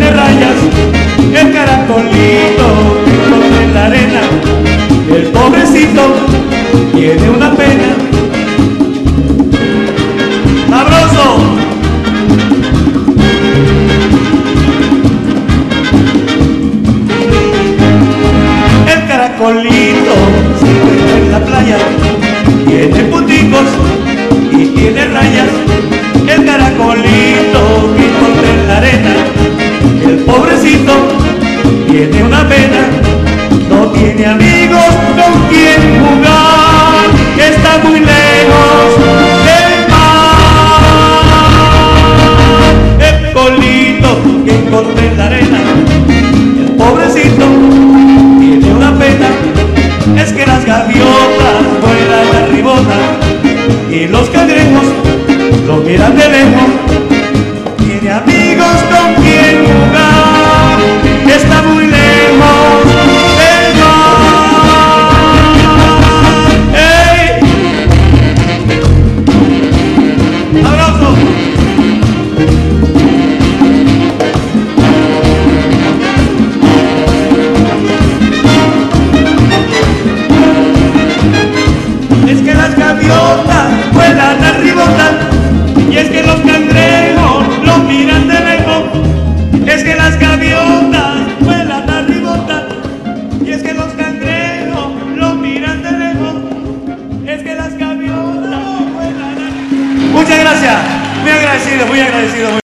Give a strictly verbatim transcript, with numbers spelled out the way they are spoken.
tiene rayas, el caracolito que encontré en la arena, el pobrecito tiene una pena. ¡Sabroso! El caracolito se encuentra en la playa, tiene punticos y tiene rayas, el caracolito que encontré en la arena, el pobrecito tiene una pena, no tiene amigos con quien jugar, está muy lejos del mar. El colito que encontré en la arena, el pobrecito tiene una pena, es que las gaviotas vuelan arribota y los cangrejos lo miran de lejos. Tiene amigos con quien jugar, está muy lejos del mar. ¡Ey! ¡Abrazo! Es que las gaviotas vuelan arribota y es que los cangrejos lo miran de lejos. Es que las gaviotas vuelan arribota y es que los cangrejos lo miran de lejos. Es que las gaviotas vuelan arribota. Muchas gracias, muy agradecido, muy agradecido.